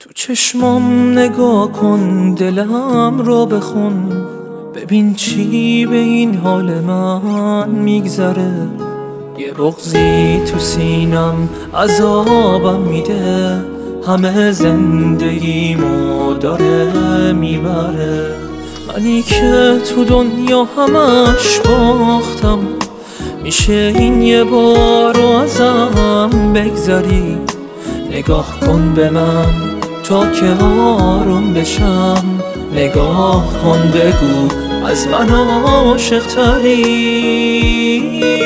تو چشمام نگاه کن، دلم رو بخون، ببین چی به این حال من میگذره. یه بغضی تو سینم عذابم میده، همه زندگیمو داره میبره. منی که تو دنیا همش باختم، میشه این یه بار رو ازم بگذری. نگاه کن به من تا که آروم بشم، نگاه کن بگو از من عاشق تری.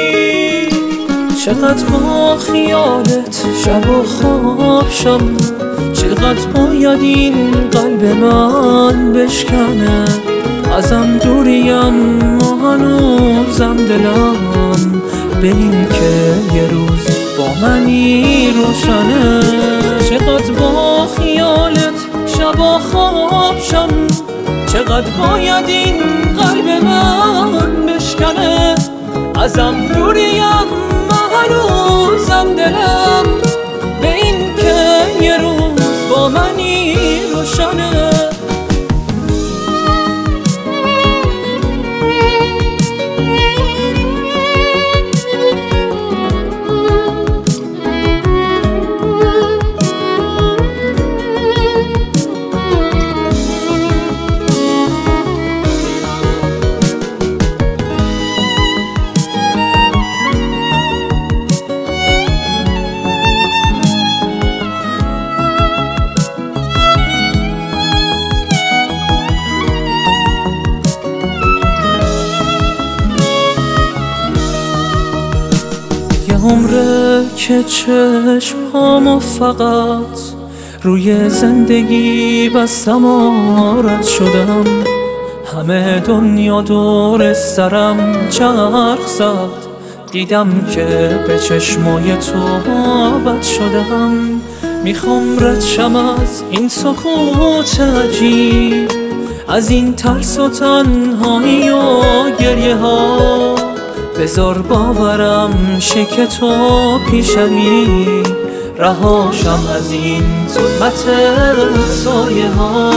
چقدر با خیالت شب و خواب شم، چقدر باید این قلب من بشکنه. ازم دوریم و هنوزم دلم به این که یه روز با منی روشنه. چقدر با خیالت شب و خواب شم، چقدر باید این قلب من بشکنه. ازم دوریم و هنوزم دلم به این که یه روز با منی روشنه. عمره که چشمامو فقط روی زندگی بستم و رد شدم. همه دنیا دور سرم چرخ زد، دیدم که به چشمای تو بد شدم. میخوام رد شم از این سکوت عجیب، از این ترس و تنهایی و گریه ها. بذار باورم شه که تو پیشمی، رهاشم از این ظلمت سایه ها.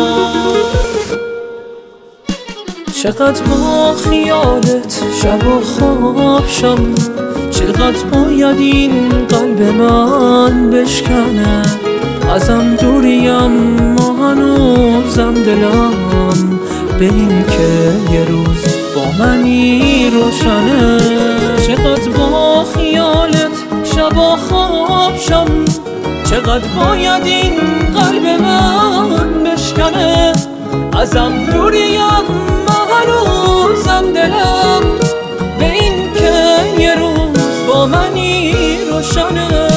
چقدر با خیالت شب و خواب شم، چقدر باید این قلب من بشکنه. ازم دوریم و هنوزم دلم به این که یه روز با منی روشنه. چقدر با خیالت شب و خواب شم، چقدر باید این قلب من بشکنه. ازم دوریم و هنوزم دلم به این که یه روز با منی روشنه.